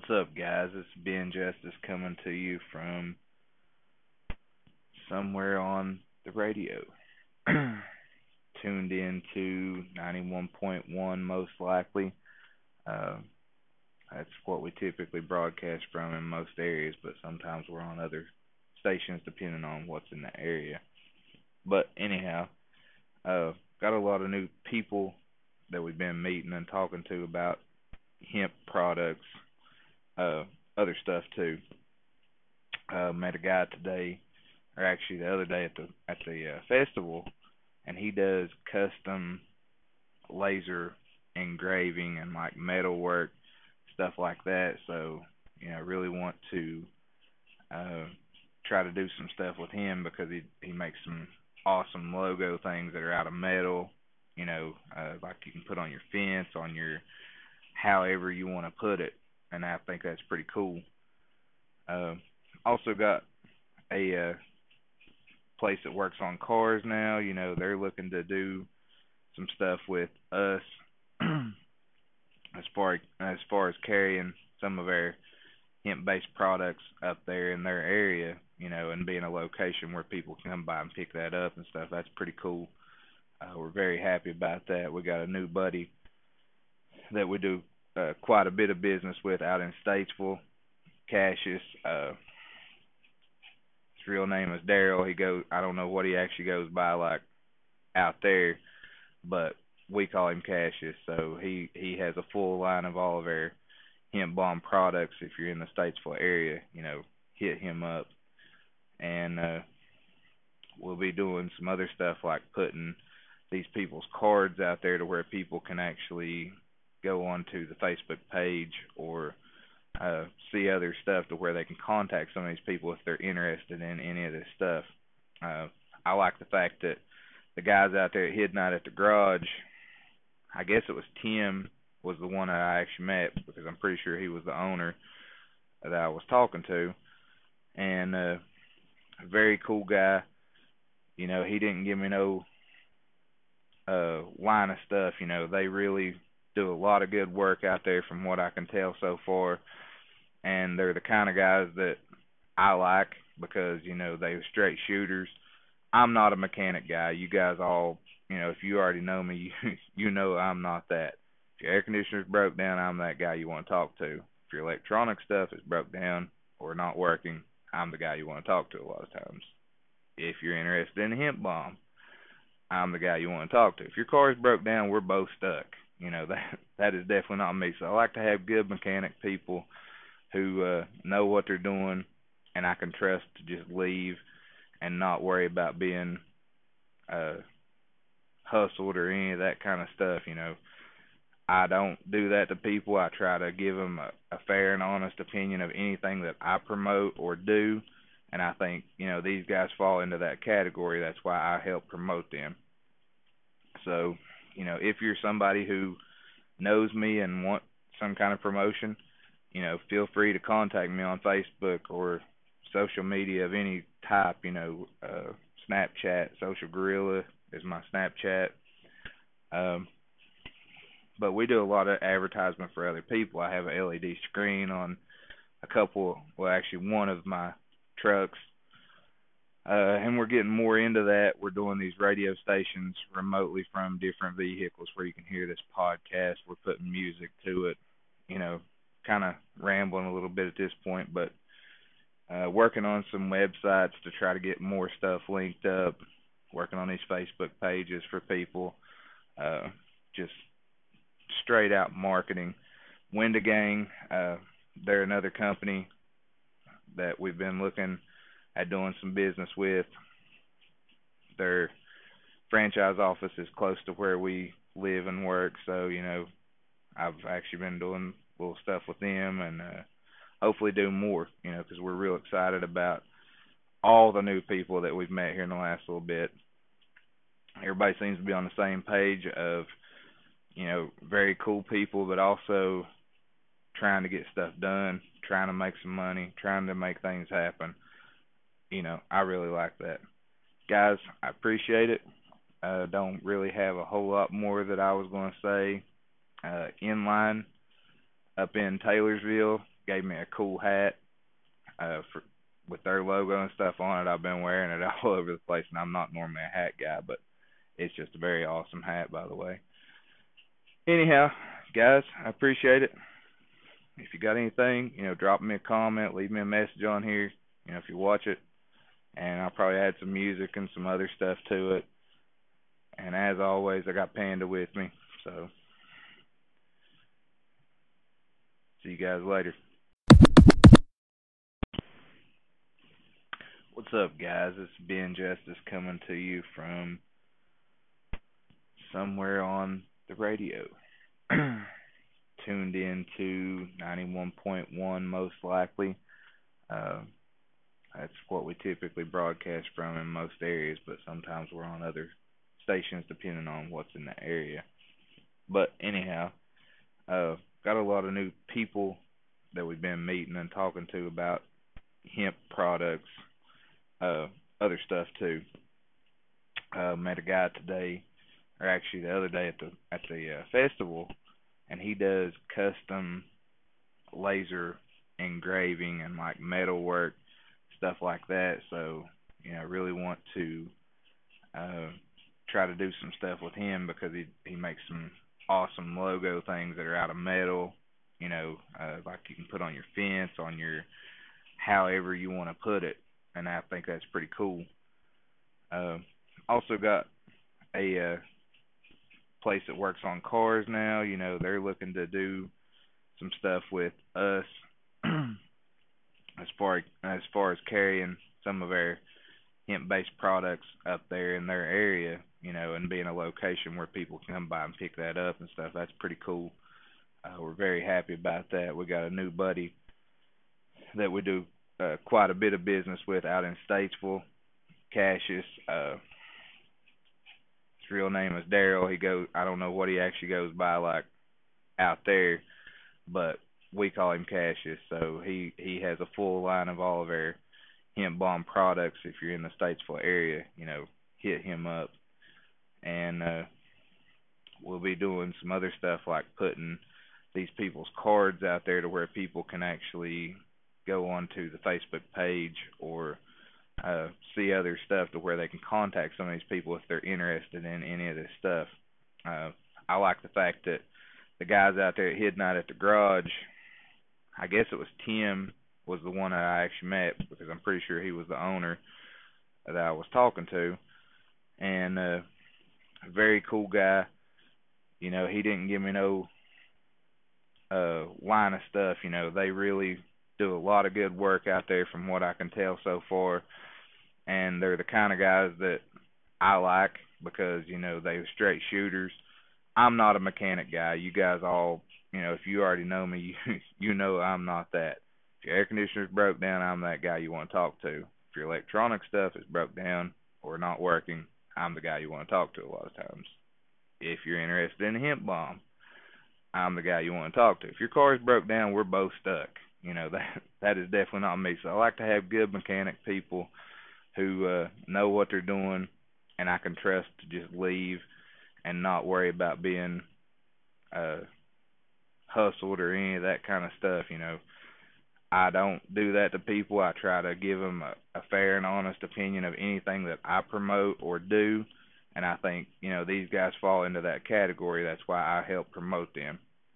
What's up, guys? It's Ben Justice coming to you from somewhere on the radio. Tuned in to 91.1, most likely. Uh, that's what we typically broadcast from in most areas, but sometimes we're on other stations depending on what's in the area. But anyhow, got a lot of new people that we've been meeting and talking to about hemp products, uh, other stuff too. Met a guy today, or actually the other day at the festival, and he does custom laser engraving and like metal work, stuff like that. So really want to uh, try to do some stuff with him because he makes some awesome logo things that are out of metal. Like you can put on your fence, on your however you want to put it, and I think that's pretty cool. Uh, Also got a place that works on cars now. They're looking to do some stuff with us as far as carrying some of our hemp-based products up there in their area. And being a location where people can come by and pick that up and stuff. That's pretty cool. We're very happy about that. We got a new buddy that we do quite a bit of business with out in Statesville, Cassius. His real name is Daryl. I don't know what he actually goes by like out there, but we call him Cassius. So he has a full line of all of our hemp balm products. If you're in the Statesville area, hit him up, and we'll be doing some other stuff like putting these people's cards out there to where people can actually go onto the Facebook page or see other stuff to where they can contact some of these people if they're interested in any of this stuff. Uh, I like the fact that the guys out there at Midnight at the Garage, I guess it was Tim was the one that I actually met because I'm pretty sure he was the owner that I was talking to, and a very cool guy. He didn't give me no line of stuff. They really do a lot of good work out there from what I can tell so far, and they're the kind of guys that I like because they're straight shooters. I'm not a mechanic guy. You guys all, if you already know me, you know I'm not that. If your air conditioner's broke down, I'm that guy you want to talk to. If your electronic stuff is broke down or not working, I'm the guy you want to talk to a lot of times. If you're interested in a hemp bomb, I'm the guy you want to talk to. If your car is broke down, we're both stuck. That is definitely not me. So I like to have good mechanic people who know what they're doing, and I can trust to just leave and not worry about being uh, hustled or any of that kind of stuff. I don't do that to people. I try to give them a fair and honest opinion of anything that I promote or do, and I think these guys fall into that category. That's why I help promote them. So if you're somebody who knows me and want some kind of promotion, feel free to contact me on Facebook or social media of any type. Snapchat, Social Gorilla is my Snapchat. Um, but we do a lot of advertisement for other people. I have a LED screen on actually one of my trucks. And we're getting more into that. We're doing these radio stations remotely from different vehicles where you can hear this podcast. We're putting music to it, kind of rambling a little bit at this point, but working on some websites to try to get more stuff linked up, working on these Facebook pages for people, just straight out marketing. Windigang, they're another company that we've been looking at doing some business with. Their franchise office is close to where we live and work, so I've actually been doing little stuff with them, and hopefully do more. Because we're real excited about all the new people that we've met here in the last little bit. Everybody seems to be on the same page of very cool people, but also trying to get stuff done, trying to make some money, trying to make things happen. I really like that. Guys, I appreciate it. Don't really have a whole lot more that I was going to say. Inline up in Taylorsville, gave me a cool hat for with their logo and stuff on it. I've been wearing it all over the place, and I'm not normally a hat guy, but it's just a very awesome hat, by the way. Anyhow, guys, I appreciate it. If you got anything, drop me a comment, leave me a message on here, if you watch it, and I'll probably add some music and some other stuff to it. And as always, I got Panda with me, so see you guys later. What's up, guys? It's Ben Justice coming to you from somewhere on the radio. Tuned in to 91.1 most likely. Uh, that's what we typically broadcast from in most areas, but sometimes we're on other stations depending on what's in the area. But anyhow, got a lot of new people that we've been meeting and talking to about hemp products, uh, other stuff too. Met a guy today, or actually the other day at the festival, and he does custom laser engraving and like metal work, stuff like that. So I really want to uh, try to do some stuff with him because he makes some awesome logo things that are out of metal. Like you can put on your fence, on your however you want to put it, and I think that's pretty cool. Uh, Also got a place that works on cars now. They're looking to do some stuff with us as far as carrying some of our hemp-based products up there in their area. And being a location where people can come by and pick that up and stuff. That's pretty cool. We're very happy about that. We got a new buddy that we do quite a bit of business with out in Statesville, Cassius. His real name is Daryl. I don't know what he actually goes by like out there, but we call him Cassius. So he has a full line of all of our hemp balm products. If you're in the Statesville area, hit him up, and we'll be doing some other stuff like putting these people's cards out there to where people can actually go onto the Facebook page or see other stuff to where they can contact some of these people if they're interested in any of this stuff. I like the fact that the guys out there at Hid Night at the Garage, I guess it was Tim was the one that I actually met because I'm pretty sure he was the owner that I was talking to, and a very cool guy. He didn't give me no line of stuff. They really do a lot of good work out there from what I can tell so far, and they're the kind of guys that I like because they're straight shooters. I'm not a mechanic guy. You guys all, if you already know me, you know I'm not that. If your air conditioner's broke down, I'm that guy you want to talk to. If your electronic stuff is broke down or not working, I'm the guy you want to talk to a lot of times. If you're interested in a hemp bomb, I'm the guy you want to talk to. If your car's broke down, we're both stuck. That is definitely not me. So I like to have good mechanic people who know what they're doing, and I can trust to just leave and not worry about being uh, hustled or any of that kind of stuff. I don't do that to people. I try to give them a fair and honest opinion of anything that I promote or do, and I think these guys fall into that category. That's why I help promote them.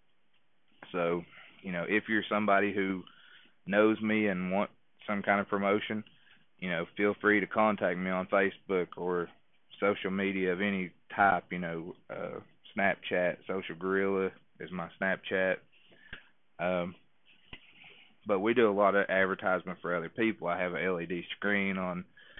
So if you're somebody who knows me and want some kind of promotion, feel free to contact me on Facebook or social media of any type. Snapchat, Social Gorilla is my Snapchat. Um, but we do a lot of advertisement for other people. I have a LED screen on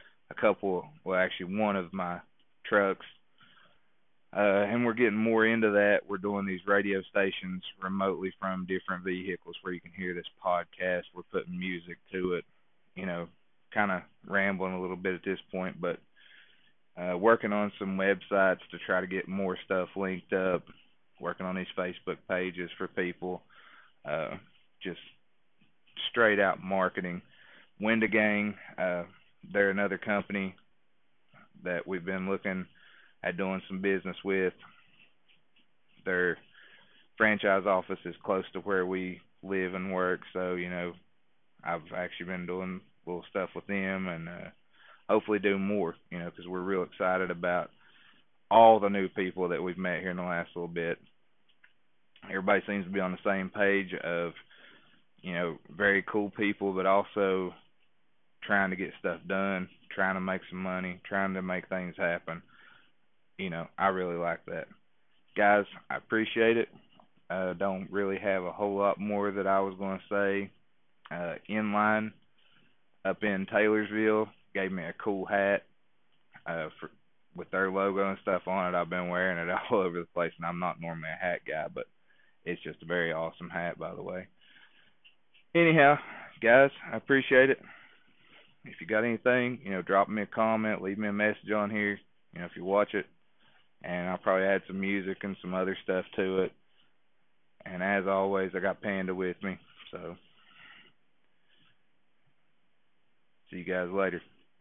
actually one of my trucks. And we're getting more into that. We're doing these radio stations remotely from different vehicles where you can hear this podcast. We're putting music to it, kind of rambling a little bit at this point, but working on some websites to try to get more stuff linked up, working on these Facebook pages for people, just straight out marketing. Winda Gang, they're another company that we've been looking at doing some business with. Their franchise office is close to where we live and work. So, I've actually been doing little stuff with them, and hopefully do more, because we're real excited about all the new people that we've met here in the last little bit. Everybody seems to be on the same page of, very cool people, but also trying to get stuff done, trying to make some money, trying to make things happen. I really like that. Guys, I appreciate it. Don't really have a whole lot more that I was going to say. Inline up in Taylorsville gave me a cool hat for with their logo and stuff on it. I've been wearing it all over the place, and I'm not normally a hat guy, but it's just a very awesome hat, by the way. Anyhow, guys, I appreciate it. If you got anything, drop me a comment, leave me a message on here. If you watch it, and I'll probably add some music and some other stuff to it. And as always, I got Panda with me. So, see you guys later.